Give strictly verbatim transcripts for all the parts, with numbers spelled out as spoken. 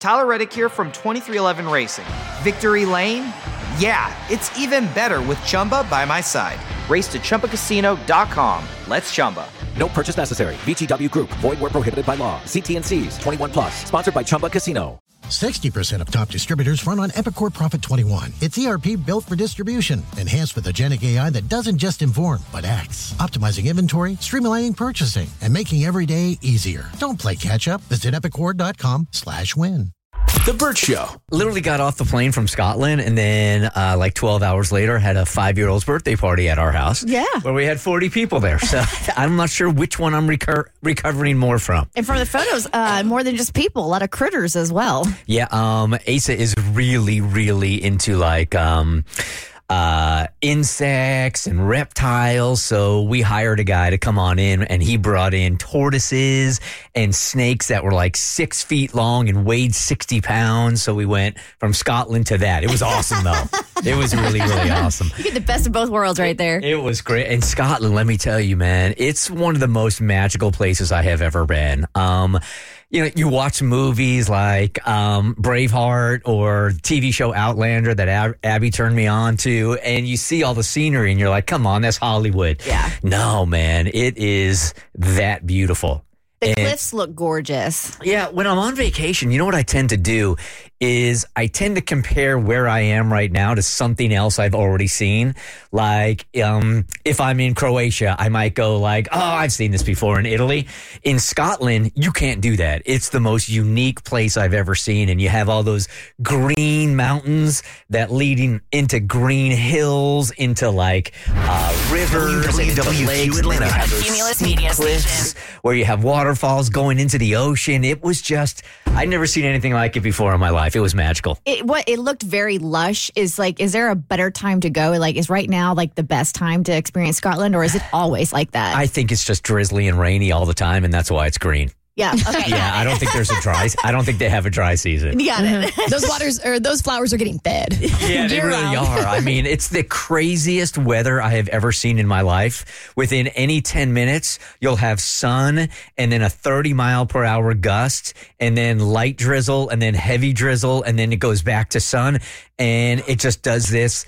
Tyler Reddick here from twenty-three eleven Racing. Victory Lane? Yeah, it's even better with Chumba by my side. Race to Chumba Casino dot com. Let's Chumba. No purchase necessary. V G W Group. Void where prohibited by law. See T N Cs. twenty-one plus. Sponsored by Chumba Casino. sixty percent of top distributors run on Epicor Prophet twenty-one. It's E R P built for distribution, enhanced with agentic A I that doesn't just inform, but acts. Optimizing inventory, streamlining purchasing, and making every day easier. Don't play catch-up. Visit epicor dot com slash win. The Burt Show. Literally got off the plane from Scotland, and then uh, like twelve hours later had a five-year-old's birthday party at our house. Yeah. Where we had forty people there. So I'm not sure which one I'm reco- recovering more from. And from the photos, uh, more than just people, a lot of critters as well. Yeah, um, Asa is really, really into like... Um, uh, insects and reptiles. So we hired a guy to come on in, and he brought in tortoises and snakes that were like six feet long and weighed sixty pounds. So we went from Scotland to that. It was awesome, though. It was really, really awesome. You get the best of both worlds right there. It was great. And Scotland, let me tell you, man, it's one of the most magical places I have ever been. Um, You know, you watch movies like um, Braveheart or T V show Outlander that Ab- Abby turned me on to, and you see all the scenery and you're like, come on, that's Hollywood. Yeah. No, man, it is that beautiful. The And- cliffs look gorgeous. Yeah, when I'm on vacation, you know what I tend to do is I tend to compare where I am right now to something else I've already seen. Like, um, if I'm in Croatia, I might go like, oh, I've seen this before in Italy. In Scotland, you can't do that. It's the most unique place I've ever seen. And you have all those green mountains that leading into green hills, into like uh, rivers, W W Q lakes, Atlanta. and you have those Cumulus steep Media cliffs Station. where you have waterfalls going into the ocean. It was just, I'd never seen anything like it before in my life. It was magical. It what it looked very lush. Is like, is there a better time to go? Like, is right now like the best time to experience Scotland, or is it always like that? I think it's just drizzly and rainy all the time, and that's why it's green. yeah. Okay. Yeah, I don't think there's a dry, I don't think they have a dry season. You got it. Those waters or those flowers are getting fed. Yeah, they Year really round. are. I mean, it's the craziest weather I have ever seen in my life. Within any ten minutes, you'll have sun and then a thirty mile per hour gust and then light drizzle and then heavy drizzle and then it goes back to sun. And it just does this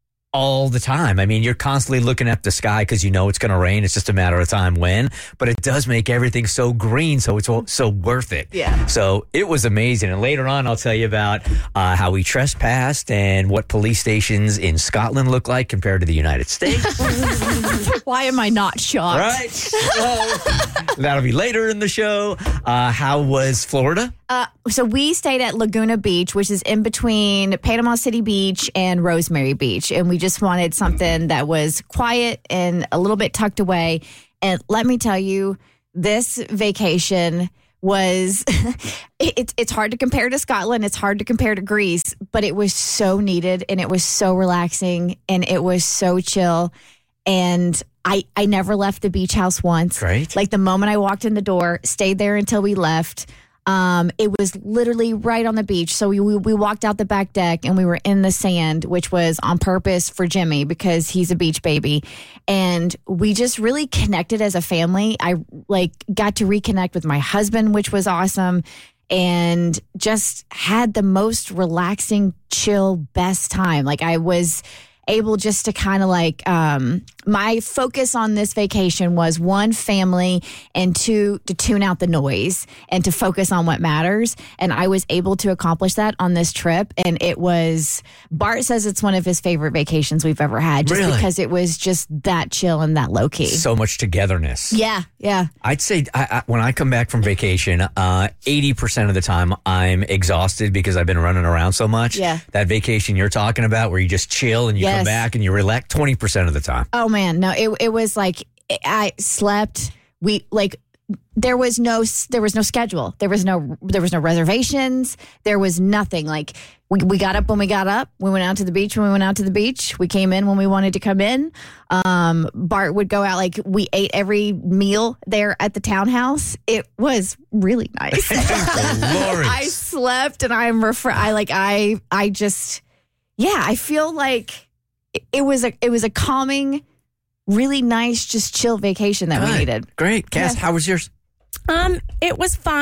all the time. I mean, you're constantly looking at the sky because you know it's going to rain. It's just a matter of time when, but it does make everything so green, so it's all- so worth it. Yeah. So it was amazing. And later on, I'll tell you about uh, how we trespassed and what police stations in Scotland look like compared to the United States. Why am I not shocked? Right? So that'll be later in the show. Uh, how was Florida? Uh, so we stayed at Laguna Beach, which is in between Panama City Beach and Rosemary Beach. And we just wanted something that was quiet and a little bit tucked away. And let me tell you, this vacation was, it, it's hard to compare to Scotland. It's hard to compare to Greece, but it was so needed and it was so relaxing and it was so chill. And I, I never left the beach house once. Great. Like the moment I walked in the door, stayed there until we left. Um, it was literally right on the beach. So we, we we walked out the back deck and we were in the sand, which was on purpose for Jimmy because he's a beach baby. And we just really connected as a family. I like got to reconnect with my husband, which was awesome. And just had the most relaxing, chill, best time. Like I was able just to kind of like, um, my focus on this vacation was one, family, and two, to tune out the noise and to focus on what matters. And I was able to accomplish that on this trip. And it was, Bart says it's one of his favorite vacations we've ever had just Really? because it was just that chill and that low key. So much togetherness. Yeah, yeah. I'd say I, I, when I come back from vacation, uh, eighty percent of the time I'm exhausted because I've been running around so much. Yeah. That vacation you're talking about where you just chill and you Yes. come back and you relax twenty percent of the time. Oh man, no, it it was like I slept. We like there was no there was no schedule. There was no there was no reservations. There was nothing. Like we we got up when we got up. We went out to the beach when we went out to the beach. We came in when we wanted to come in. Um, Bart would go out. Like we ate every meal there at the townhouse. It was really nice. Glorious. I slept and I'm refre- I like I I just yeah. I feel like it, it was a it was a calming, really nice, just chill vacation that we Good. needed. Great. Cass, Yeah. how was yours? Um, it was fine.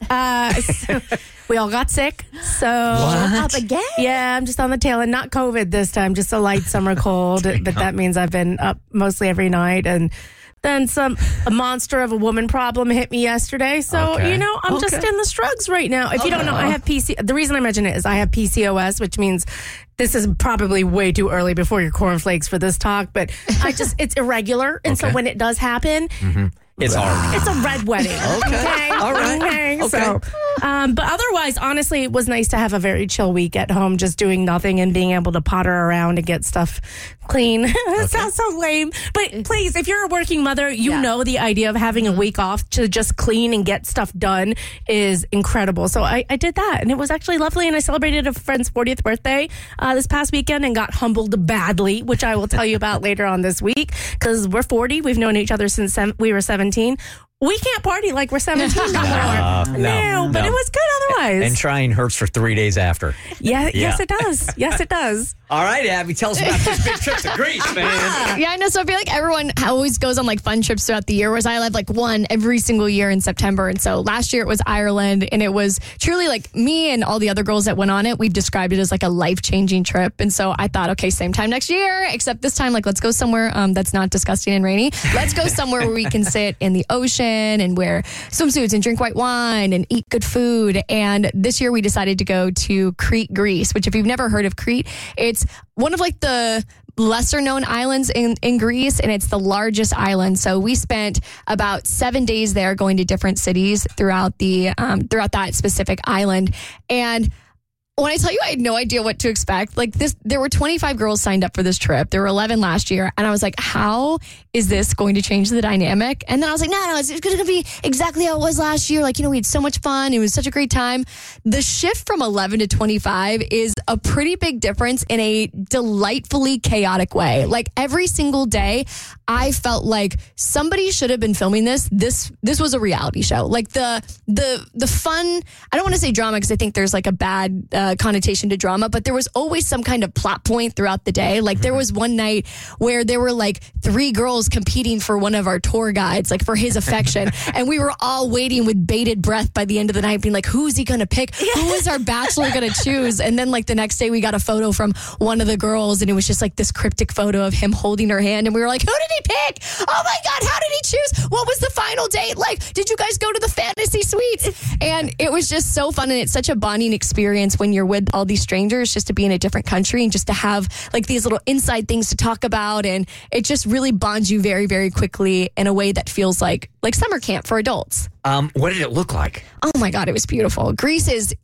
Uh, so we all got sick. So Up again? Yeah, I'm just on the tail end. Not COVID this time, just a light summer cold. But that means I've been up mostly every night. And then some a monster of a woman problem hit me yesterday. So, Okay. you know, I'm Okay. just in the strugs right now. If you don't know, I have P C. The reason I mention it is I have P C O S, which means this is probably way too early before your cornflakes for this talk. But I just, it's irregular. And so Okay. when it does happen, It's hard. it's a red wedding. Okay. All right. Okay. Okay. So, um, but otherwise, honestly, it was nice to have a very chill week at home, just doing nothing and being able to potter around and get stuff clean. That sounds so lame. But please, if you're a working mother, you Yeah. know the idea of having a week off to just clean and get stuff done is incredible. So I, I did that, and it was actually lovely. And I celebrated a friend's fortieth birthday uh, this past weekend and got humbled badly, which I will tell you about later on this week because we're forty. We've known each other since sem- we were seventeen. We can't party like we're seventeen no more. Uh, no, no, but no. it was good otherwise. And trying hurts for three days after. yeah, yes, Yeah. it does. Yes, it does. All right, Abby, tell us about this big trip to Greece, man. Yeah, I know. So I feel like everyone always goes on like fun trips throughout the year, whereas I have like one every single year in September. And so last year it was Ireland, and it was truly like me and all the other girls that went on it. We've described it as like a life changing trip. And so I thought, okay, same time next year, except this time, like let's go somewhere um, that's not disgusting and rainy. Let's go somewhere where we can sit in the ocean and wear swimsuits and drink white wine and eat good food. And this year we decided to go to Crete, Greece, which if you've never heard of Crete, it's one of like the lesser known islands in, in Greece, and it's the largest island. So we spent about seven days there going to different cities throughout the um, throughout that specific island. And when I tell you I had no idea what to expect, like this, there were twenty-five girls signed up for this trip. There were eleven last year. And I was like, how is this going to change the dynamic? And then I was like, no, no, it's, it's going to be exactly how it was last year. Like, you know, we had so much fun. It was such a great time. The shift from eleven to twenty-five is a pretty big difference in a delightfully chaotic way. Like every single day, I felt like somebody should have been filming this. This, this was a reality show. Like the, the, the fun, I don't want to say drama because I think there's like a bad, uh, connotation to drama, but there was always some kind of plot point throughout the day. Like there was one night where there were like three girls competing for one of our tour guides, like for his affection. And we were all waiting with bated breath by the end of the night, being like, who's he going to pick? Who is our bachelor going to choose? And then like the next day we got a photo from one of the girls, and it was just like this cryptic photo of him holding her hand. And we were like, who did he pick? Oh my God, how did he choose? What was the final date like? Did you guys go to the fantasy suites? And it was just so fun. And it's such a bonding experience when you're with all these strangers, just to be in a different country and just to have like these little inside things to talk about. And it just really bonds you very, very quickly in a way that feels like like summer camp for adults. Um, what did it look like? Oh my God, it was beautiful. Greece is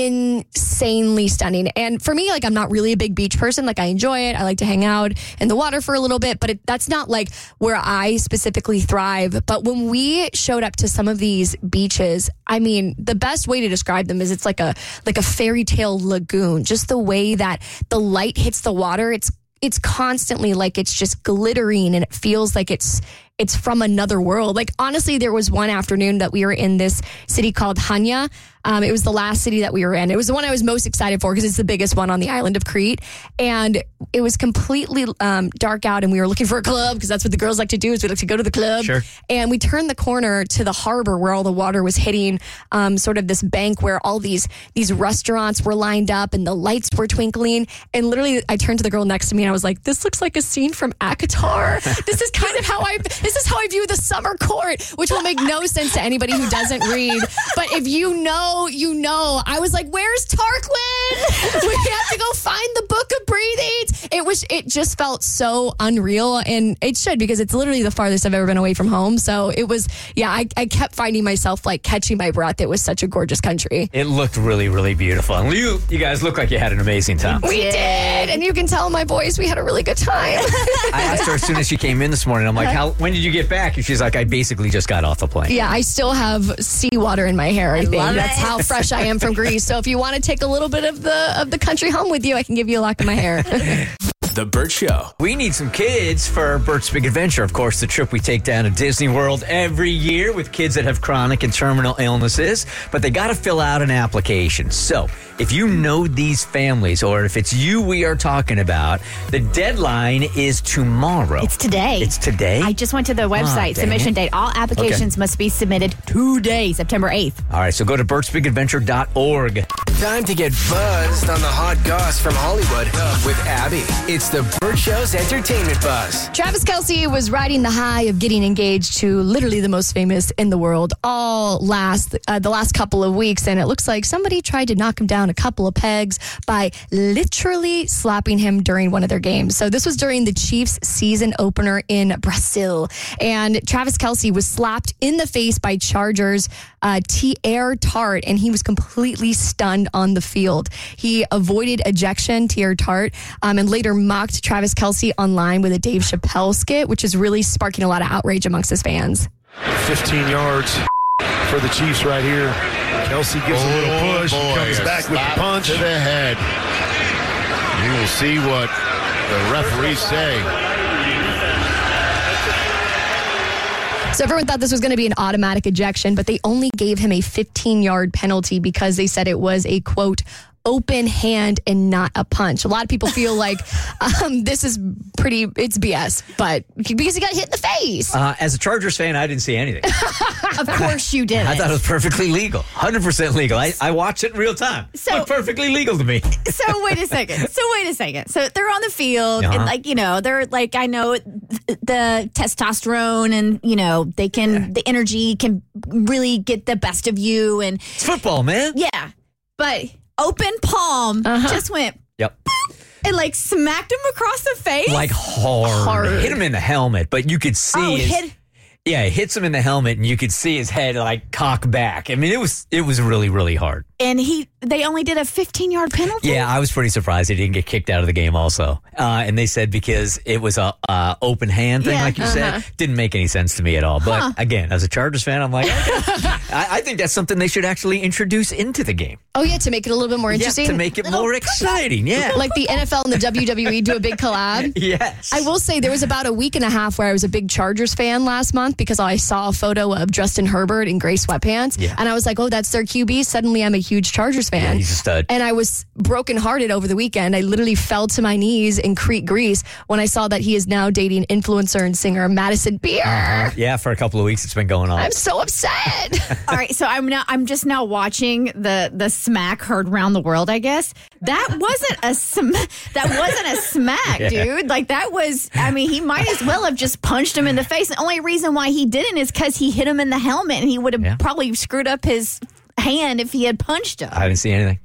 insanely stunning. And for me, like, I'm not really a big beach person. Like, I enjoy it. I like to hang out in the water for a little bit, but it, that's not like where I specifically thrive. But when we showed up to some of these beaches, I mean, the best way to describe them is it's like a like a fairy tale lagoon. Just the way that the light hits the water, it's it's constantly like it's just glittering, and it feels like it's it's from another world. Like, honestly, there was one afternoon that we were in this city called Hania. Um, it was the last city that we were in. It was the one I was most excited for because it's the biggest one on the island of Crete. And it was completely um, dark out, and we were looking for a club because that's what the girls like to do, is we like to go to the club. Sure. And we turned the corner to the harbor where all the water was hitting um, sort of this bank where all these these restaurants were lined up and the lights were twinkling. And literally, I turned to the girl next to me and I was like, this looks like a scene from ACOTAR. This is kind of how I, this is how I view the summer court, which will make no sense to anybody who doesn't read. But if you know, you know. I was like, where's Tarquin? We have to go find the Book of Breathings. It was, it just felt so unreal, and it should, because it's literally the farthest I've ever been away from home. So it was, yeah, I, I kept finding myself like catching my breath. It was such a gorgeous country. It looked really, really beautiful. And you, you guys look like you had an amazing time. We did, and you can tell in my voice we had a really good time. I asked her as soon as she came in this morning, I'm like, how, when did you get back? And she's like, I basically just got off the plane. Yeah, I still have seawater in my hair, I, think. love That's it. how fresh I am from Greece. So if you want to take a little bit of the of the country home with you, I can give you a lock of my hair. The Burt Show. We need some kids for Burt's Big Adventure. Of course, the trip we take down to Disney World every year with kids that have chronic and terminal illnesses, but they got to fill out an application. So if you know these families, or if it's you we are talking about, the deadline is tomorrow. It's today. It's today? I just went to the website. dang Submission it. date. All applications Okay. must be submitted today, September eighth. All right, so go to burts big adventure dot org. Time to get buzzed on the hot goss from Hollywood with Abby. It's the Burt Show's entertainment buzz. Travis Kelce was riding the high of getting engaged to literally the most famous in the world all last uh, the last couple of weeks, and it looks like somebody tried to knock him down a couple of pegs by literally slapping him during one of their games. So this was during the Chiefs season opener in Brazil, and Travis Kelce was slapped in the face by Chargers uh, Teair Tart, and he was completely stunned on the field. He avoided ejection, Teair Tart, um, and later mocked Travis Kelce online with a Dave Chappelle skit, which is really sparking a lot of outrage amongst his fans. fifteen yards for the Chiefs right here. Kelce gives a little push, boy, comes a back with the slap punch. to the head. You will see what the referees say. So everyone thought this was going to be an automatic ejection, but they only gave him a fifteen-yard penalty because they said it was a, quote, open hand and not a punch. A lot of people feel like um, this is pretty, it's B S, but because he got hit in the face. Uh, as a Chargers fan, I didn't see anything. Of course you did. I thought it was perfectly legal. one hundred percent legal. I, I watched it in real time. So- Looked perfectly legal to me. So wait a second. So wait a second. So they're on the field, Uh-huh. and like you know, they're like I know th- the testosterone, and you know they can Yeah. the energy can really get the best of you, and It's football, man. yeah, but open palm just went Yep. and like smacked him across the face. Like hard. Hard. Hit him in the helmet, but you could see oh, his, hit. yeah, it hits him in the helmet and you could see his head like cock back. I mean, it was it was really, really hard. And he, they only did a fifteen yard penalty. Yeah, I was pretty surprised he didn't get kicked out of the game also. Uh, and they said because it was a uh, open hand thing, Yeah, like you uh-huh. said, didn't make any sense to me at all. But Huh. again, as a Chargers fan, I'm like, okay. I, I think that's something they should actually introduce into the game. Oh, yeah, to make it a little bit more interesting. Yeah, to make it more exciting. Yeah. Like the N F L and the W W E do a big collab. Yes. I will say there was about a week and a half where I was a big Chargers fan last month because I saw a photo of Justin Herbert in gray sweatpants. Yeah. And I was like, oh, that's their Q B. Suddenly I'm a huge Chargers fan. Yeah, he's a stud. And I was brokenhearted over the weekend. I literally fell to my knees in Crete, Greece when I saw that he is now dating influencer and singer Madison Beer. Uh-huh. Yeah, for a couple of weeks it's been going on. I'm so upset. All right, so I'm now I'm just now watching the the smack heard around the world. I guess that wasn't a sm- that wasn't a smack, Yeah. dude. Like that was. I mean, he might as well have just punched him in the face. The only reason why he didn't is because he hit him in the helmet, and he would have Yeah. probably screwed up his hand if he had punched him. I didn't see anything.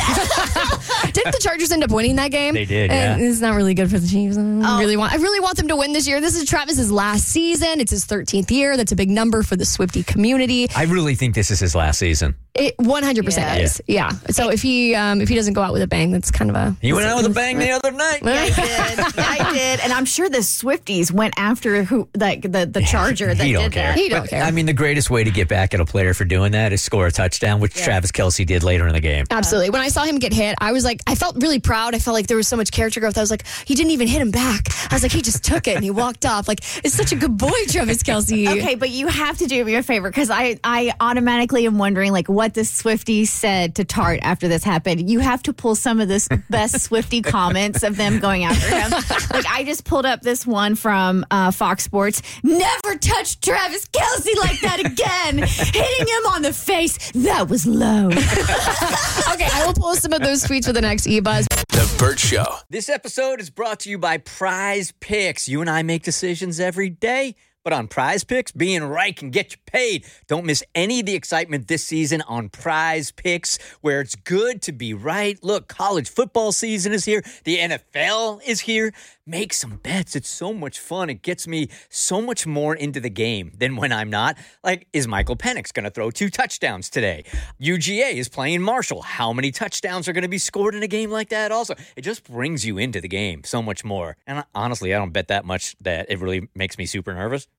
Didn't the Chargers end up winning that game? They did, And yeah. it's not really good for the Chiefs. I Oh. really want I really want them to win this year. This is Travis's last season. It's his thirteenth year. That's a big number for the Swiftie community. I really think this is his last season. It one hundred percent Yeah. is. Yeah. So if he um, if he doesn't go out with a bang, that's kind of a He went out with a bang the other night. Yeah, I did. I did, and I'm sure the Swifties went after who, like the the Charger that He don't did care. that. He don't But, care. I mean, the greatest way to get back at a player for doing that is score a touchdown, which Travis Kelce did later in the game. Absolutely. When I saw him get hit, I was like, I felt really proud. I felt like there was so much character growth. I was like, he didn't even hit him back. I was like, he just took it and he walked off. Like, it's such a good boy, Travis Kelce. Okay, but you have to do me a favor because I, I automatically am wondering like what the Swifties said to Tart after this happened. You have to pull some of this best Swiftie comments of them going after him. Like I just pulled up this one from uh, Fox Sports. Never touch Travis Kelce like that again. Hitting him on the face. That was low. Okay, I will post some of those tweets for the next E-Buzz. The Burt Show. This episode is brought to you by Prize Picks. You and I make decisions every day, but on Prize Picks, being right can get you paid. Don't miss any of the excitement this season on Prize Picks, where it's good to be right. Look, college football season is here. The N F L is here. Make some bets. It's so much fun. It gets me so much more into the game than when I'm not. Like, is Michael Penix going to throw two touchdowns today? U G A is playing Marshall. How many touchdowns are going to be scored in a game like that? Also, it just brings you into the game so much more. And honestly, I don't bet that much that it really makes me super nervous.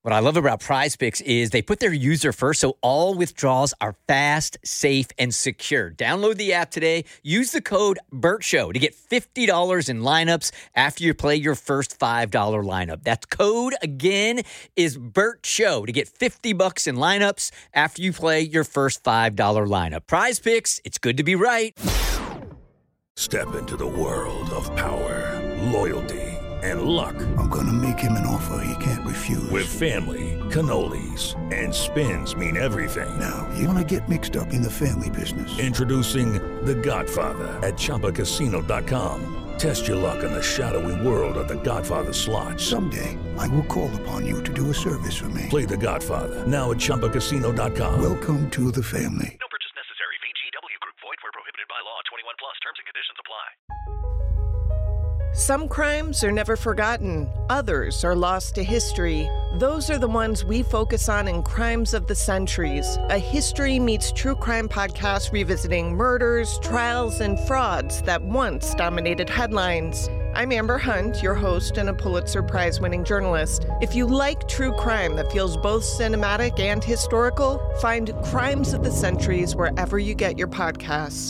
What I love about Prize Picks is they put their user first, so all withdrawals are fast, safe, and secure. Download the app today. Use the code BERTSHOW to get fifty dollars in lineups after you play your first five dollar lineup. That code, again, is BERTSHOW to get fifty bucks in lineups after you play your first five dollar lineup. Prize Picks, it's good to be right. Step into the world of power, loyalty, and luck. I'm going to make him an offer he can't refuse. With family, cannolis, and spins mean everything. Now, you want to get mixed up in the family business. Introducing The Godfather at Chumba Casino dot com. Test your luck in the shadowy world of The Godfather slot. Someday, I will call upon you to do a service for me. Play The Godfather now at Chumba Casino dot com. Welcome to the family. No purchase necessary. V G W Group. Void where prohibited by law. twenty-one plus. Terms and conditions apply. Some crimes are never forgotten. Others are lost to history. Those are the ones we focus on in Crimes of the Centuries, a history meets true crime podcast revisiting murders, trials, and frauds that once dominated headlines. I'm Amber Hunt, your host and a Pulitzer Prize-winning journalist. If you like true crime that feels both cinematic and historical, find Crimes of the Centuries wherever you get your podcasts.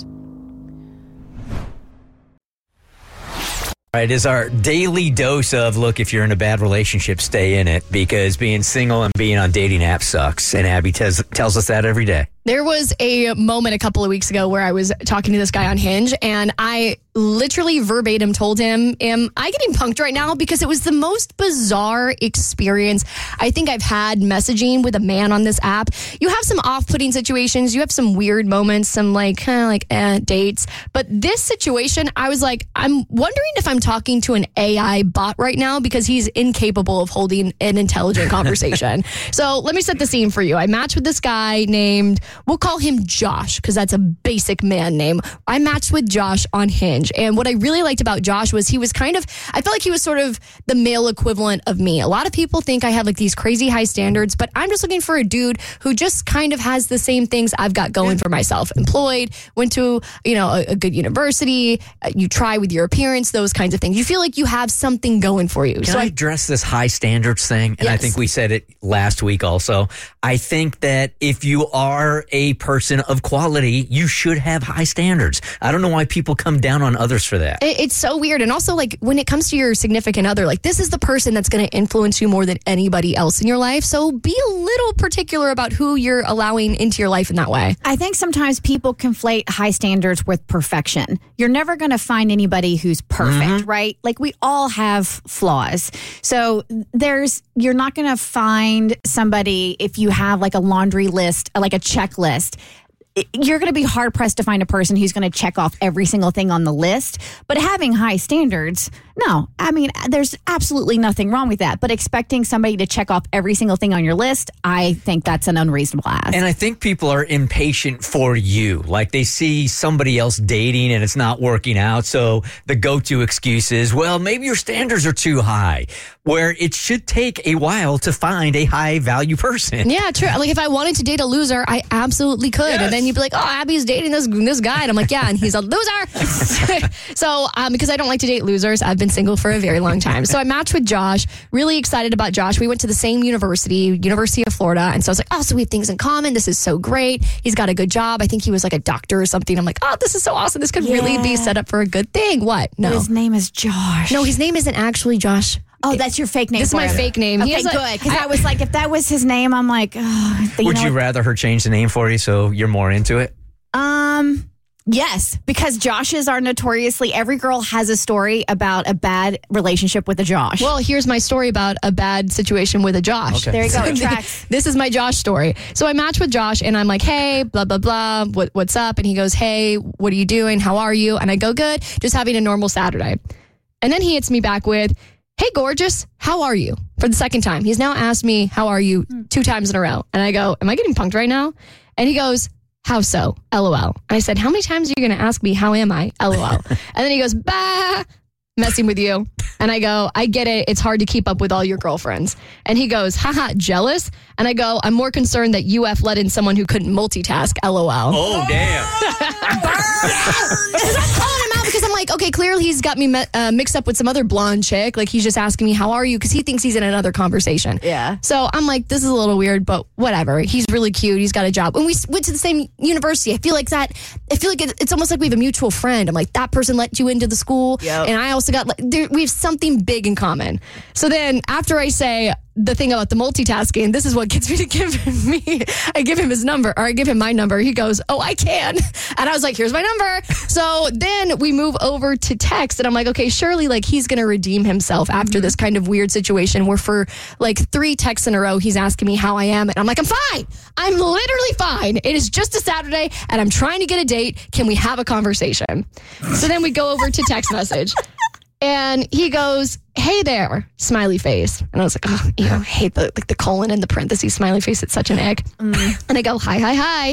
All right, is our daily dose of, look, if you're in a bad relationship, stay in it, because being single and being on dating apps sucks. And Abby tells, tells us that every day. There was a moment a couple of weeks ago where I was talking to this guy on Hinge, and I literally verbatim told him, am I getting punked right now? Because it was the most bizarre experience I think I've had messaging with a man on this app. You have some off-putting situations. You have some weird moments, some like, kind of like eh, dates. But this situation, I was like, I'm wondering if I'm talking to an A I bot right now, because he's incapable of holding an intelligent conversation. So let me set the scene for you. I matched with this guy named... We'll call him Josh, because that's a basic man name. I matched with Josh on Hinge. And what I really liked about Josh was he was kind of, I felt like he was sort of the male equivalent of me. A lot of people think I have like these crazy high standards, but I'm just looking for a dude who just kind of has the same things I've got going for myself. Employed, went to, you know, a, a good university, uh, you try with your appearance, those kinds of things. You feel like you have something going for you. Can so I address this high standards thing? And yes. I think we said it last week also. I think that if you are a person of quality, you should have high standards. I don't know why people come down on others for that. It, it's so weird. And also, like, when it comes to your significant other, like, this is the person that's going to influence you more than anybody else in your life. So be a little particular about who you're allowing into your life in that way. I think sometimes people conflate high standards with perfection. You're never going to find anybody who's perfect, mm-hmm. right? Like, we all have flaws. So there's, you're not going to find somebody, if you have like a laundry list, like a checklist, you're going to be hard pressed to find a person who's going to check off every single thing on the list. But having high standards, no, I mean, there's absolutely nothing wrong with that. But expecting somebody to check off every single thing on your list, I think that's an unreasonable ask. And I think people are impatient for you. Like, they see somebody else dating and it's not working out. So the go-to excuse is, well, maybe your standards are too high, where it should take a while to find a high value person. Yeah, true. Like, if I wanted to date a loser, I absolutely could. Yes. And then you'd be like, oh, Abby's dating this this guy. And I'm like, yeah, and he's a loser. So, um, because I don't like to date losers, I've been single for a very long time. So I matched with Josh, really excited about Josh. We went to the same university, University of Florida. And so I was like, oh, so we have things in common. This is so great. He's got a good job. I think he was like a doctor or something. I'm like, oh, this is so awesome. This could yeah. really be set up for a good thing. What? No. His name is Josh. No, his name isn't actually Josh. Oh, that's your fake name. This is my him. fake name. Okay, good. Because I, I was like, if that was his name, I'm like, oh, you Would know you what? rather her change the name for you so you're more into it? Um, yes, because Joshes are notoriously, every girl has a story about a bad relationship with a Josh. Well, here's my story about a bad situation with a Josh. Okay. There you go. It tracks. This is my Josh story. So I match with Josh and I'm like, hey, blah, blah, blah. What, what's up? And he goes, hey, what are you doing? How are you? And I go, good. Just having a normal Saturday. And then he hits me back with, hey, gorgeous, how are you? For the second time. He's now asked me, how are you? Two times in a row. And I go, am I getting punked right now? And he goes, how so? LOL. And I said, how many times are you going to ask me, how am I? LOL. And then he goes, bah, messing with you. And I go, I get it. It's hard to keep up with all your girlfriends. And he goes, haha, jealous? And I go, I'm more concerned that U F let in someone who couldn't multitask. LOL. Oh, damn. Because I'm calling him out because I'm like, okay, okay, clearly he's got me me- uh, mixed up with some other blonde chick. Like, he's just asking me, how are you? Because he thinks he's in another conversation. Yeah. So I'm like, this is a little weird, but whatever. He's really cute. He's got a job. And we went to the same university. I feel like that, I feel like it's almost like we have a mutual friend. I'm like, that person let you into the school. Yep. And I also got, like, there, we have something big in common. So then after I say the thing about the multitasking, this is what gets me to give him me. I give him his number, or I give him my number. He goes, oh, I can. And I was like, here's my number. So then we move over to text, and I'm like, okay, surely like he's going to redeem himself after this kind of weird situation where for like three texts in a row, he's asking me how I am. And I'm like, I'm fine. I'm literally fine. It is just a Saturday and I'm trying to get a date. Can we have a conversation? So then we go over to text message. And he goes, hey there, smiley face. And I was like, oh, you know, I hate the like the colon and the parentheses smiley face. It's such an egg. Mm. And I go, hi, hi, hi.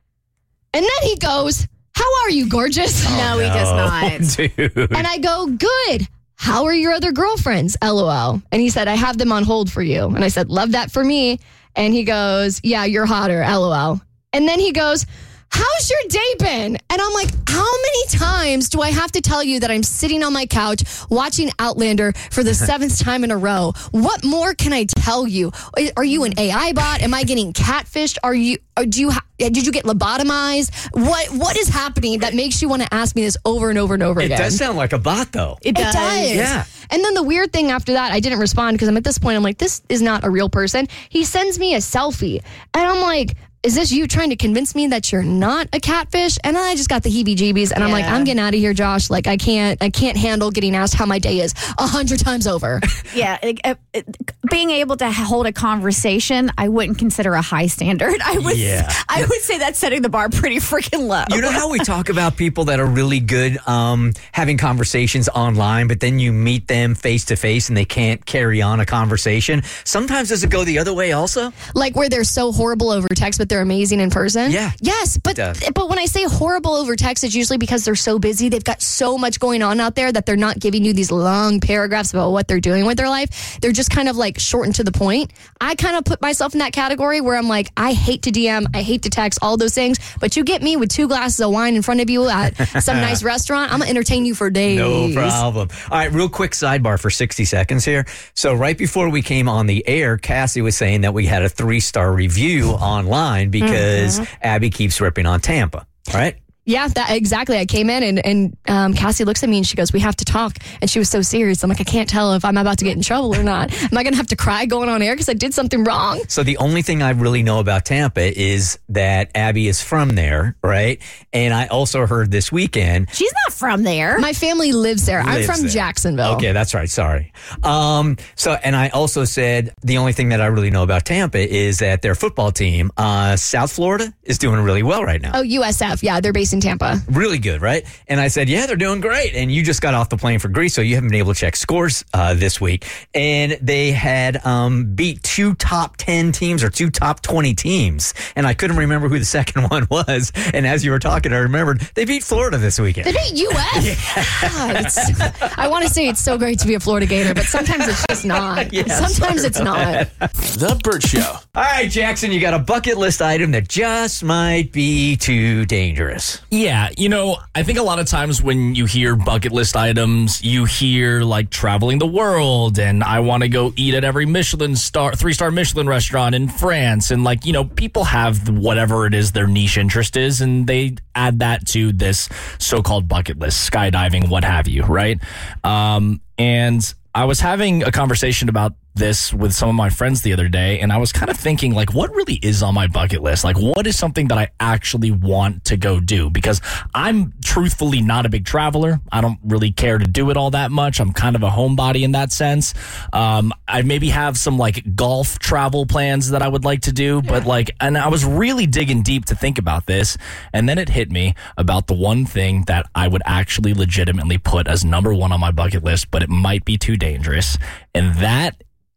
And then he goes, how are you, gorgeous? Oh, no, no, he does not. Dude. And I go, good. How are your other girlfriends? LOL. And he said, I have them on hold for you. And I said, love that for me. And he goes, yeah, you're hotter. LOL. And then he goes, how's your day been? And I'm like, how many times do I have to tell you that I'm sitting on my couch watching Outlander for the seventh time in a row? What more can I tell you? Are you an A I bot? Am I getting catfished? Are you? Or do you? Ha- did you get lobotomized? What What is happening that makes you want to ask me this over and over and over it again? It does sound like a bot, though. It does. It does. Yeah. And then the weird thing after that, I didn't respond because I'm at this point, I'm like, this is not a real person. He sends me a selfie, and I'm like, is this you trying to convince me that you're not a catfish? And then I just got the heebie-jeebies, and yeah. I'm like, I'm getting out of here, Josh. Like, I can't, I can't handle getting asked how my day is a hundred times over. Yeah, it, it, it, being able to hold a conversation, I wouldn't consider a high standard. I would, yeah. I would say that's setting the bar pretty freaking low. You know how we talk about people that are really good um, having conversations online, but then you meet them face to face and they can't carry on a conversation. Sometimes does it go the other way also? Like where they're so horrible over text, but they're amazing in person. Yeah. Yes, but but when I say horrible over text, it's usually because they're so busy. They've got so much going on out there that they're not giving you these long paragraphs about what they're doing with their life. They're just kind of like short and to the point. I kind of put myself in that category where I'm like, I hate to D M, I hate to text, all those things, but you get me with two glasses of wine in front of you at some nice restaurant, I'm going to entertain you for days. No problem. All right, real quick sidebar for sixty seconds here. So right before we came on the air, Cassie was saying that we had a three-star review online because mm-hmm. Abby keeps ripping on Tampa, right? Yeah, that exactly. I came in and, and um, Cassie looks at me and she goes, we have to talk. And she was so serious. I'm like, I can't tell if I'm about to get in trouble or not. Am I going to have to cry going on air because I did something wrong? So the only thing I really know about Tampa is that Abby is from there, right? And I also heard this weekend. She's not from there. My family lives there. Lives I'm from there. Jacksonville. Okay, that's right. Sorry. Um, so, and I also said the only thing that I really know about Tampa is that their football team, uh, South Florida, is doing really well right now. Oh, U S F. Yeah, they're based in Tampa. Really good, right? And I said, yeah, they're doing great. And you just got off the plane for Greece, so you haven't been able to check scores uh, this week. And they had um, beat two top ten teams or two top twenty teams. And I couldn't remember who the second one was. And as you were talking, I remembered they beat Florida this weekend. They beat U S? Yeah. God, it's, I want to say it's so great to be a Florida Gator, but sometimes it's just not. Yeah, sometimes it's not. That. The Burt Show. All right, Jackson, you got a bucket list item that just might be too dangerous. Yeah. You know, I think a lot of times when you hear bucket list items, you hear like traveling the world and I want to go eat at every Michelin star, three-star Michelin restaurant in France. And like, you know, people have whatever it is their niche interest is and they add that to this so-called bucket list, skydiving, what have you, right? Um, and I was having a conversation about this with some of my friends the other day, and I was kind of thinking, like, what really is on my bucket list? Like, what is something that I actually want to go do? Because I'm truthfully not a big traveler. I don't really care to do it all that much. I'm kind of a homebody in that sense. Um, I maybe have some, like, golf travel plans that I would like to do, but, like, and I was really digging deep to think about this, and then it hit me about the one thing that I would actually legitimately put as number one on my bucket list, but it might be too dangerous, and that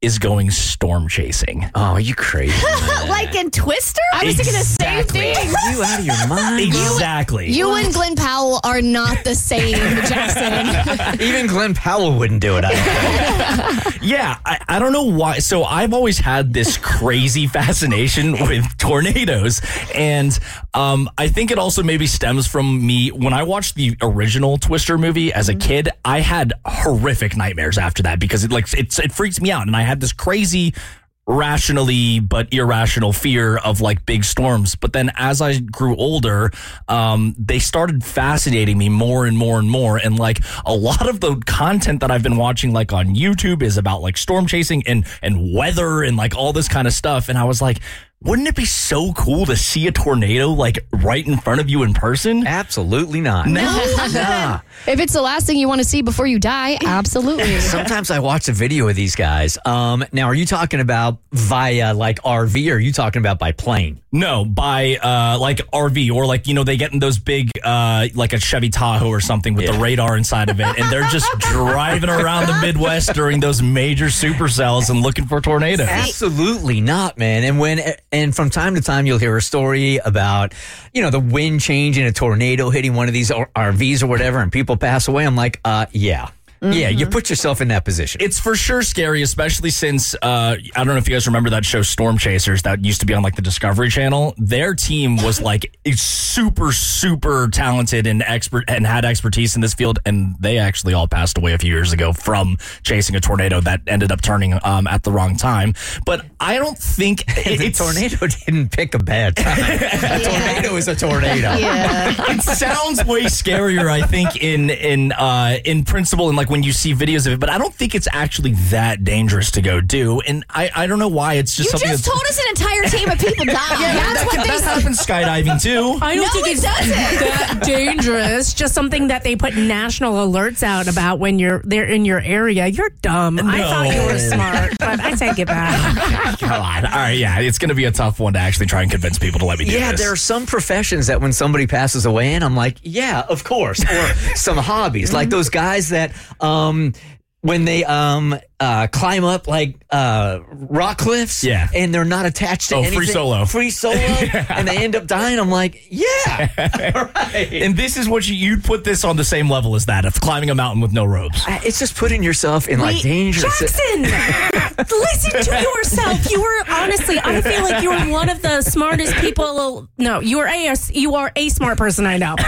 is going storm chasing. Oh, are you crazy? Like in Twister? I was thinking the same thing. Are you out of your mind? Exactly. You and Glenn Powell are not the same, Jackson. Even Glenn Powell wouldn't do it, I don't think. Yeah, I, I don't know why. So I've always had this crazy fascination with tornadoes. And um, I think it also maybe stems from me. When I watched the original Twister movie as a kid, I had horrific nightmares after that because it like it, it freaks me out. And I had this crazy rationally but irrational fear of like big storms. But then as I grew older, um, they started fascinating me more and more and more. And like a lot of the content that I've been watching like on YouTube is about like storm chasing and, and weather and like all this kind of stuff. And I was like, wouldn't it be so cool to see a tornado like right in front of you in person? Absolutely not. No. Nah. If it's the last thing you want to see before you die, absolutely. Sometimes I watch a video of these guys. Um, now, are you talking about via like R V or are you talking about by plane? No, by uh, like R V or like, you know, they get in those big, uh, like a Chevy Tahoe or something with yeah. the radar inside of it. And they're just driving around the Midwest during those major supercells and looking for tornadoes. Absolutely not, man. And when and from time to time, you'll hear a story about, you know, the wind change and a tornado hitting one of these R Vs or whatever, and people pass away. I'm like, uh, yeah. Mm-hmm. Yeah, you put yourself in that position. It's for sure scary, especially since, uh, I don't know if you guys remember that show Storm Chasers that used to be on like the Discovery Channel. Their team was like super, super talented and expert and had expertise in this field. And they actually all passed away a few years ago from chasing a tornado that ended up turning um, at the wrong time. But I don't think it, the tornado didn't pick a bad time. A tornado is a tornado. Yeah. It sounds way scarier, I think, in, in, uh, in principle, and like when you see videos of it, but I don't think it's actually that dangerous to go do. And I, I don't know why. It's just you something just that's, told us an entire team of people died. Yeah, That's that, what can, they that said. happens skydiving too. I don't No, think it it's doesn't. that dangerous. Just something that they put national alerts out about when you're they're in your area. You're dumb. I No. thought you were smart, but I take it back. Come on. All right, yeah, it's going to be a tough one to actually try and convince people to let me do Yeah, this. there are some professions that when somebody passes away in, I'm like, yeah, of course. Or some hobbies, like those guys that um, when they um, uh, climb up like uh, rock cliffs, Yeah. and they're not attached to Oh, anything. free solo. Free solo, and they end up dying. I'm like, yeah, all right. And this is what you, you'd put this on the same level as that of climbing a mountain with no ropes. I- It's just putting yourself in like Wait, dangerous. Jackson, listen to yourself. You were honestly, I feel like you were one of the smartest people. No, you are a you are a smart person I know. But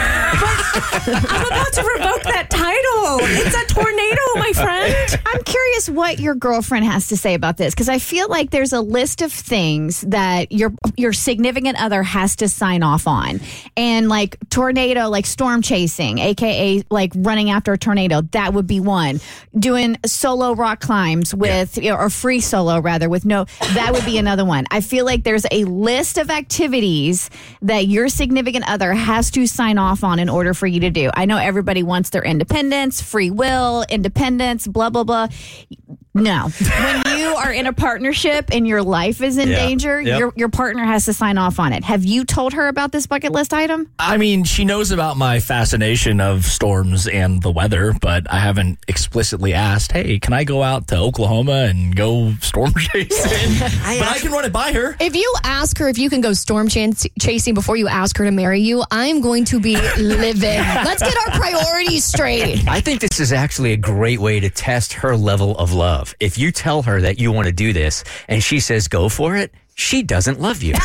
I'm about to revoke that title. It's a tornado, my friend. I'm curious what your girlfriend has to say about this, because I feel like there's a list of things that your your significant other has to sign off on, and like tornado, like storm chasing, aka like running after a tornado, that would be one. Doing solo rock climbs with you know, or free solo rather with no, that would be another one. I feel like there's a list of activities that your significant other has to sign off on in order for you to do. I know everybody wants their independence, free will, independence, blah blah blah. No. When you are in a partnership and your life is in Yeah. danger, Yep. your your partner has to sign off on it. Have you told her about this bucket list item? I mean, she knows about my fascination of storms and the weather, but I haven't explicitly asked, hey, can I go out to Oklahoma and go storm chasing? But I can run it by her. If you ask her if you can go storm chas- chasing before you ask her to marry you, I'm going to be livid. Let's get our priorities straight. I think this is actually a great way to test her level of love. If you tell her that you want to do this and she says go for it, she doesn't love you.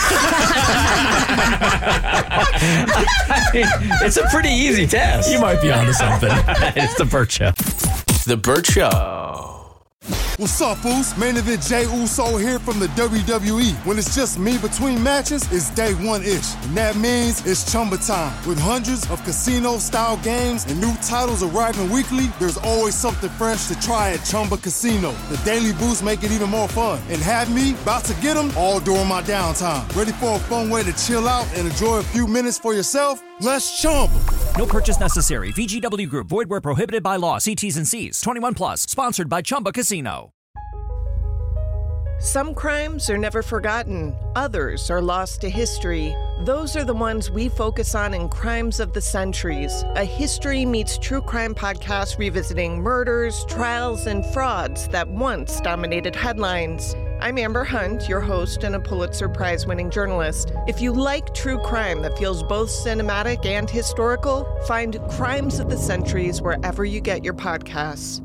I mean, it's a pretty easy test. You might be onto something. It's the Burt Show. The Burt Show. What's up, Foos? Main event Jay Uso here from the W W E. When it's just me between matches, it's day one-ish. And that means it's Chumba time. With hundreds of casino-style games and new titles arriving weekly, there's always something fresh to try at Chumba Casino. The daily boosts make it even more fun. And have me about to get them all during my downtime. Ready for a fun way to chill out and enjoy a few minutes for yourself? Let's Chumba. No purchase necessary. V G W Group. Void where prohibited by law. See T's and C's. twenty-one plus. Sponsored by Chumba Casino. Some crimes are never forgotten, others are lost to history. Those are the ones we focus on in Crimes of the Centuries, a history meets true crime podcast revisiting murders, trials, and frauds that once dominated headlines. I'm Amber Hunt, your host and a Pulitzer Prize-winning journalist. If you like true crime that feels both cinematic and historical, find Crimes of the Centuries wherever you get your podcasts.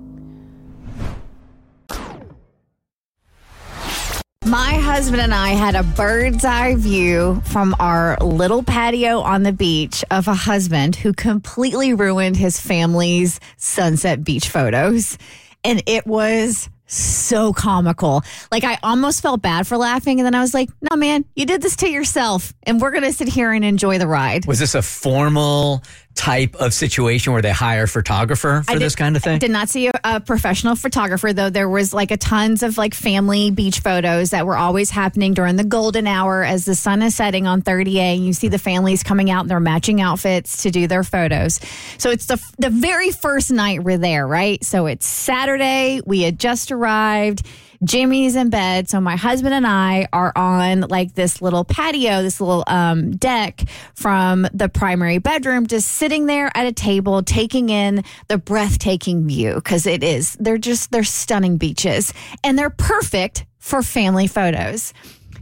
My husband and I had a bird's eye view from our little patio on the beach of a husband who completely ruined his family's sunset beach photos. And it was so comical. Like, I almost felt bad for laughing. And then I was like, no, man, you did this to yourself. And we're going to sit here and enjoy the ride. Was this a formal type of situation where they hire a photographer for I this did, kind of thing? I did not see a, a professional photographer, though. There was like a tons of like family beach photos that were always happening during the golden hour as the sun is setting on thirty A. And you see the families coming out in their matching outfits to do their photos. So it's the the very first night we're there, right? So it's Saturday. We had just arrived. Jimmy's in bed. So my husband and I are on like this little patio, this little um, deck from the primary bedroom, just sitting there at a table, taking in the breathtaking view. Cause it is, they're just, they're stunning beaches and they're perfect for family photos.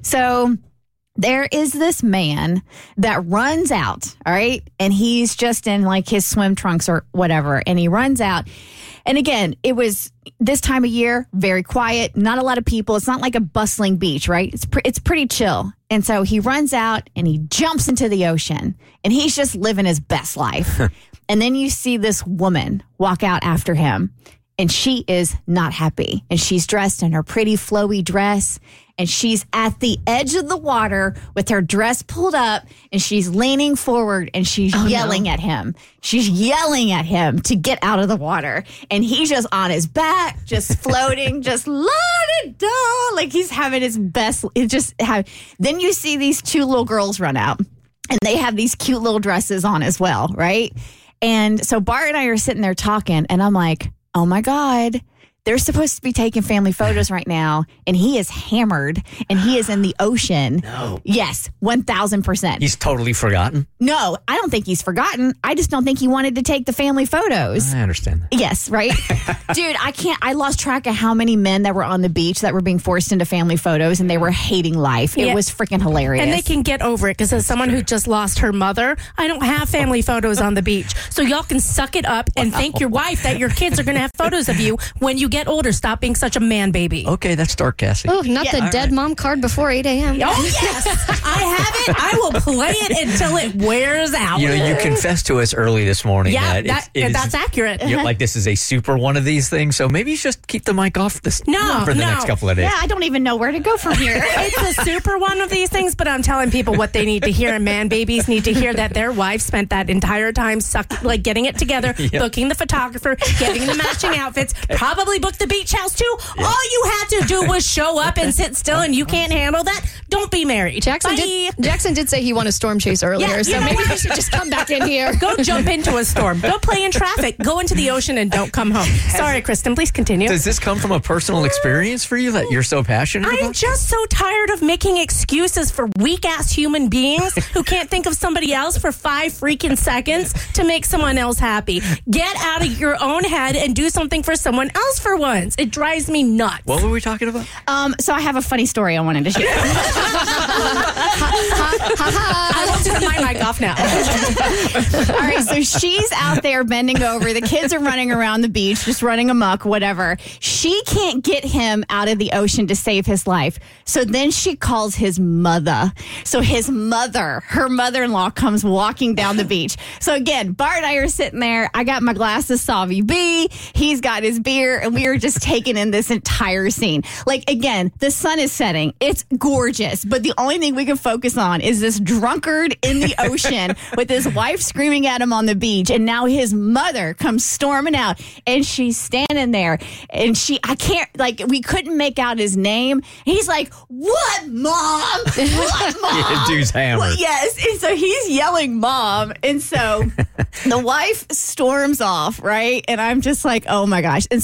So there is this man that runs out, all right? And he's just in like his swim trunks or whatever. And he runs out. And again, it was this time of year, very quiet, not a lot of people. It's not like a bustling beach, right? It's pre- it's pretty chill. And so he runs out and he jumps into the ocean and he's just living his best life. And then you see this woman walk out after him and she is not happy. And she's dressed in her pretty flowy dress. And she's at the edge of the water with her dress pulled up and she's leaning forward and she's oh, yelling no. at him. She's yelling at him to get out of the water. And he's just on his back, just floating, just la-da-da, like he's having his best. It just have. Then you see these two little girls run out and they have these cute little dresses on as well, right? And so Bart and I are sitting there talking and I'm like, oh my God. They're supposed to be taking family photos right now, and he is hammered, and he is in the ocean. No. Yes, one thousand percent. He's totally forgotten? No, I don't think he's forgotten. I just don't think he wanted to take the family photos. I understand that. Yes, right? Dude, I can't, I lost track of how many men that were on the beach that were being forced into family photos, and they were hating life. It Yeah. was freaking hilarious. And they can get over it because as someone who just lost her mother, I don't have family photos on the beach. So y'all can suck it up and thank your wife that your kids are going to have photos of you when you get older. Stop being such a man baby. Okay, that's dark, Cassie. Oh, not Yeah. the All dead right. mom card before eight a.m. Oh, yes. I have it. I will play it until it wears out. You know, you confessed to us early this morning Yeah, that, that- it's, it that's is, accurate. You're like, this is a super one of these things, so maybe you should just keep the mic off this No, for the no. next couple of days. Yeah, I don't even know where to go from here. It's a super one of these things, but I'm telling people what they need to hear. And man babies need to hear that their wife spent that entire time suck, like getting it together, Yeah. booking the photographer, getting the matching outfits, probably booked the beach house too. Yeah. All you had to do was show up and sit still, and you can't handle that. Don't be married. Jackson Bye. did, Jackson did say he won a storm chase earlier, Yeah, you so know maybe what? you should just come back in here. Go jump into a storm. Go play in traffic. Go into the ocean and don't come home. Sorry, Kristen. Please continue. Does this come from a personal experience for you that you're so passionate I'm about? just so tired of making excuses for weak ass human beings who can't think of somebody else for five freaking seconds to make someone else happy. Get out of your own head and do something for someone else for once. It drives me nuts. What were we talking about? Um, so I have a funny story I wanted to share. I will turn my mic off now. All right, so she's out there bending over. The kids are running around the beach, just running amok, whatever. She can't get him out of the ocean to save his life. So then she calls his mother. So his mother, her mother-in-law, comes walking down the beach. So again, Bart and I are sitting there. I got my glass of Sauvy B. He's got his beer, and we are just taking in this entire scene. Like, again, the sun is setting. It's gorgeous, but the only thing we can focus on is this drunkard in the ocean with his wife screaming at him on the beach. And now his mother comes storming out, and she's standing there, and she, I can't, like, we couldn't make out his name. He's like, what, mom? What, mom? Yeah, dude's hammered. Well, yes. And so he's yelling, mom. And so the wife storms off, right? And I'm just like, oh my gosh. And so mom,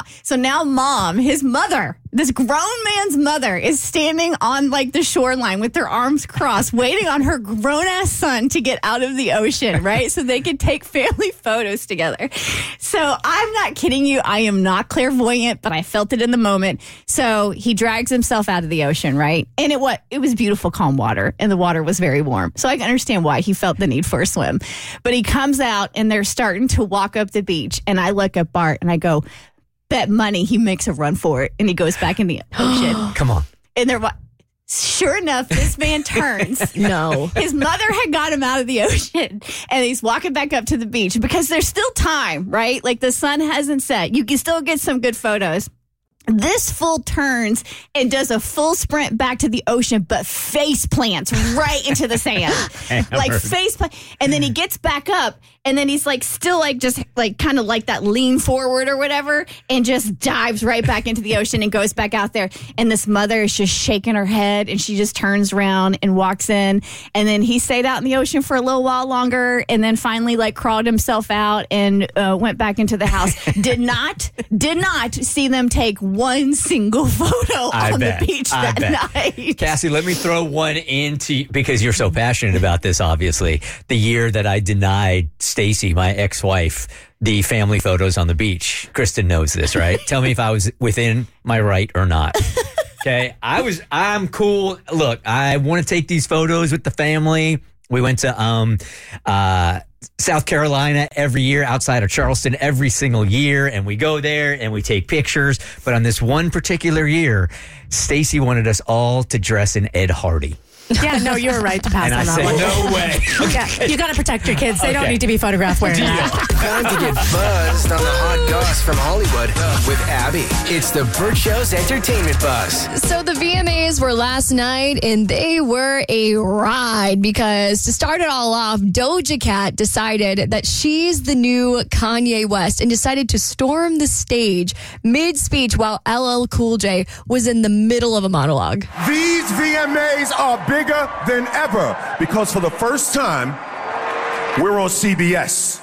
so now mom, his mother, this grown man's mother is standing on like the shoreline with their arms crossed, waiting on her grown ass son to get out of the ocean, right? So they could take family photos together. So I'm not kidding you. I am not clairvoyant, but I felt it in the moment. So he drags himself out of the ocean, right? And it what it was beautiful, calm water, and the water was very warm. So I can understand why he felt the need for a swim. But he comes out and they're starting to walk up the beach, and I look at Bart and I go, bet money he makes a run for it, and he goes back in the ocean. Come on. And they're sure enough, this man turns. No. His mother had got him out of the ocean, and he's walking back up to the beach because there's still time, right? Like the sun hasn't set. You can still get some good photos. This fool turns and does a full sprint back to the ocean, but face plants right into the sand. Like face plant. And then he gets back up, and then he's like still like just like kind of like that lean forward or whatever, and just dives right back into the ocean and goes back out there. And this mother is just shaking her head, and she just turns around and walks in. And then he stayed out in the ocean for a little while longer, and then finally like crawled himself out and uh, went back into the house. Did not, did not see them take one single photo I on bet. the beach I that bet. night. Cassie, let me throw one into, because you're so passionate about this, obviously. The year that I denied Stacy, my ex-wife, the family photos on the beach. Kristen knows this, right? Tell me if I was within my right or not. Okay. I was, I'm cool. Look, I want to take these photos with the family. We went to, um, uh, South Carolina every year, outside of Charleston every single year, and we go there and we take pictures. But on this one particular year, Stacy wanted us all to dress in Ed Hardy. Yeah, no, you were right to pass And on I that said, one. no way. Yeah, you got to protect your kids. They don't Okay. need to be photographed wearing that. Time to get buzzed on the hot goss from Hollywood with Abby. It's the Burt Show's entertainment buzz. So the V M As were last night, and they were a ride because to start it all off, Doja Cat decided that she's the new Kanye West and decided to storm the stage mid-speech while L L Cool J was in the middle of a monologue. These V M As are bigger than ever because for the first time, we're on C B S.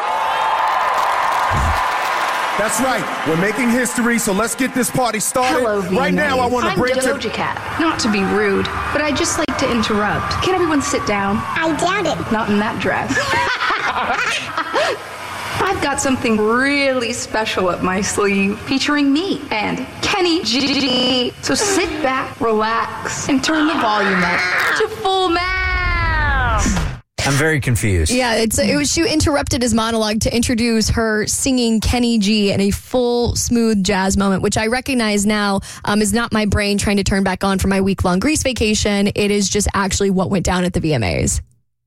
That's right. We're making history, so let's get this party started. Hello, V M As. Right now, I want to I'm bring to... Doja Cat. Not to be rude, but I'd just like to interrupt. Can everyone sit down? I doubt it. Not in that dress. I've got something really special up my sleeve featuring me and Kenny G. So sit back, relax, and turn the volume up to full max. I'm very confused. Yeah, it's it was she interrupted his monologue to introduce her singing Kenny G in a full smooth jazz moment, which I recognize now um, is not my brain trying to turn back on for my week long Greece vacation. It is just actually what went down at the V M As.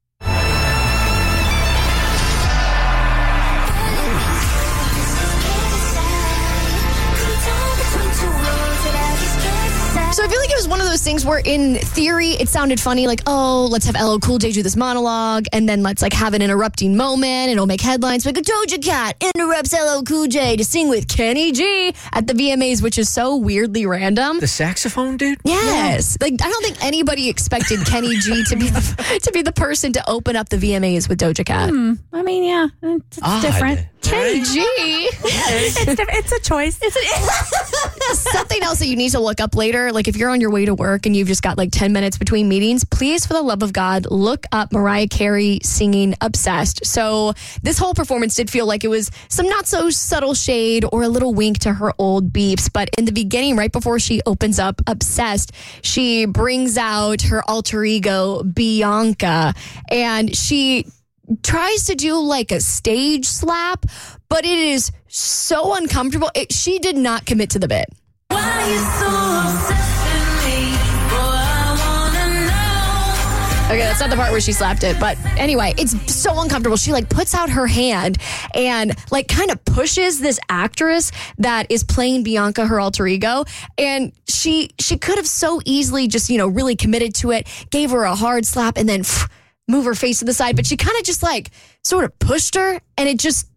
So I feel like it was one of those things where in theory it sounded funny, like, oh, let's have L L Cool J do this monologue and then let's like have an interrupting moment and it'll make headlines. Like a Doja Cat interrupts L L Cool J to sing with Kenny G at the V M As, which is so weirdly random. The saxophone dude? Yes. Like I don't think anybody expected Kenny G to be the, to be the person to open up the V M As with Doja Cat. Hmm. I mean, yeah, it's, it's Odd. different. Kenny G. It's, diff- it's a choice. It's a, something else that you need to look up later. Like if you're on your way to work and you've just got like ten minutes between meetings, please, for the love of God, look up Mariah Carey singing Obsessed. So this whole performance did feel like it was some not so subtle shade or a little wink to her old beeps. But in the beginning, right before she opens up Obsessed, she brings out her alter ego, Bianca, and she tries to do like a stage slap, but it is so uncomfortable. It, she did not commit to the bit. Why you so obsessed with me? Boy, I wanna know. Okay, that's not the part where she slapped it, but anyway, it's so uncomfortable. She like puts out her hand and like kind of pushes this actress that is playing Bianca, her alter ego, and she she could have so easily just, you know, really committed to it, gave her a hard slap, and then pff, move her face to the side, but she kind of just like sort of pushed her, and it just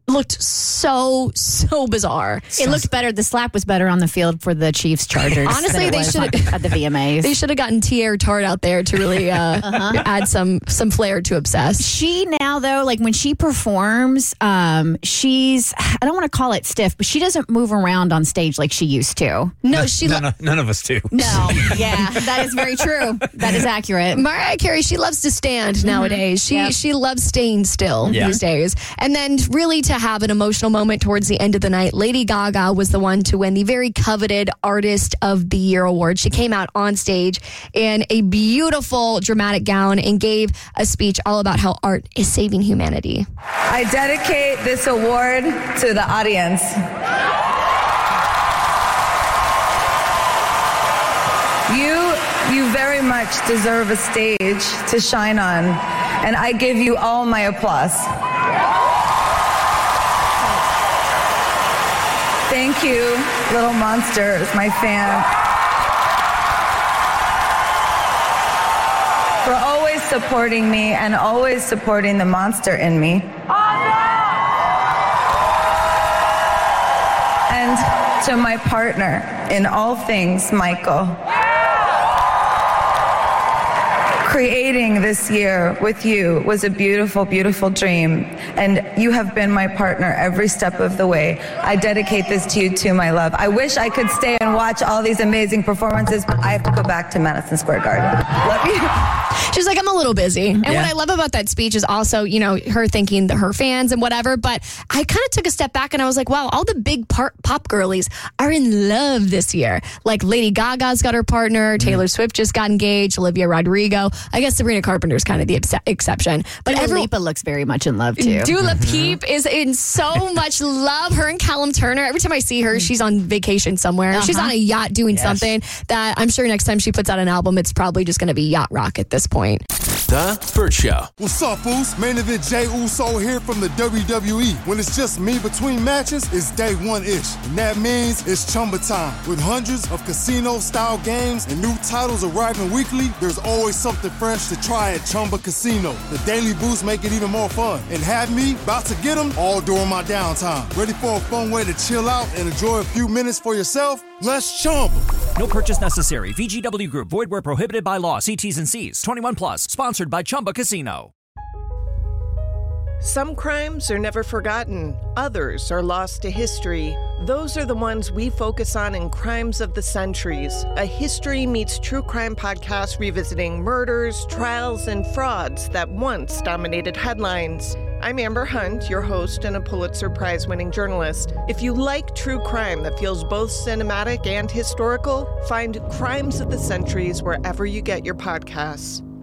looked so, so bizarre. It looked better. The slap was better on the field for the Chiefs Chargers. Honestly, than it they was should at the V M As. They should have gotten Tierre Tart out there to really uh, uh-huh. add some some flair to Obsessed. She now, though, like when she performs, um, she's, I don't want to call it stiff, but she doesn't move around on stage like she used to. No, she none, of, none of us do. No, yeah, that is very true. That is accurate. Mariah Carey, she loves to stand mm-hmm. nowadays. She yep. she loves staying still yeah. these days. And then really to have an emotional moment towards the end of the night, Lady Gaga was the one to win the very coveted Artist of the Year award. She came out on stage in a beautiful dramatic gown and gave a speech all about how art is saving humanity. I dedicate this award to the audience. You, you very much deserve a stage to shine on, and I give you all my applause. Thank you, Little Monsters, my fan, for always supporting me and always supporting the monster in me. And to my partner in all things, Michael. Creating this year with you was a beautiful, beautiful dream, and you have been my partner every step of the way. I dedicate this to you too, my love. I wish I could stay and watch all these amazing performances, but I have to go back to Madison Square Garden. Love you. She's like, I'm a little busy. And Yeah. what I love about that speech is also, you know, her thanking the, her fans and whatever. But I kind of took a step back and I was like, wow, all the big part, pop girlies are in love this year. Like Lady Gaga's got her partner. Taylor Swift just got engaged. Olivia Rodrigo. I guess Sabrina Carpenter's kind of the ex- exception. But Dua every- Lipa looks very much in love, too. Dua Peep is in so much love. Her and Callum Turner. Every time I see her, she's on vacation somewhere. Uh-huh. She's on a yacht doing Yes. something that I'm sure next time she puts out an album, it's probably just going to be yacht rock at this point. The Burt Show. What's up, Foos? Main event Jey Uso here from the W W E. When it's just me between matches, it's day one-ish. And that means it's Chumba time. With hundreds of casino-style games and new titles arriving weekly, there's always something fresh to try at Chumba Casino. The daily boosts make it even more fun. And have me about to get them all during my downtime. Ready for a fun way to chill out and enjoy a few minutes for yourself? Let's Chumba. No purchase necessary. V G W Group. Void where prohibited by law. See T's and C's. twenty-one plus. Sponsored by Chumba Casino. Some crimes are never forgotten. Others are lost to history. Those are the ones we focus on in Crimes of the Centuries, a history meets true crime podcast revisiting murders, trials, and frauds that once dominated headlines. I'm Amber Hunt, your host and a Pulitzer Prize-winning journalist. If you like true crime that feels both cinematic and historical, find Crimes of the Centuries wherever you get your podcasts.